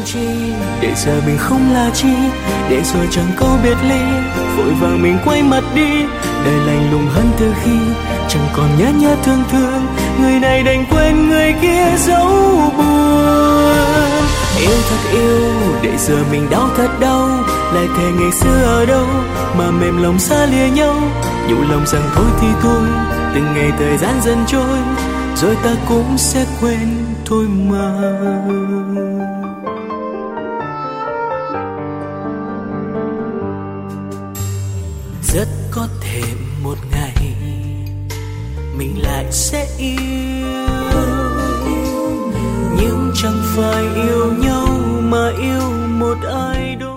chi, để giờ mình không là chi, để rồi chẳng câu biệt ly, vội vàng mình quay mặt đi, đời lạnh lùng hơn từ khi chẳng còn nhớ thương thương, người này đành quên người kia dấu buồn. Yêu thật yêu, để giờ mình đau thật đau, lại thề ngày xưa ở đâu mà mềm lòng xa lìa nhau, nhủ lòng rằng thôi thì thôi, từng ngày thời gian dần trôi, rồi ta cũng sẽ quên thôi mà. Rất có thể một ngày mình lại sẽ yêu, nhưng chẳng phải yêu nhau mà yêu một ai đó.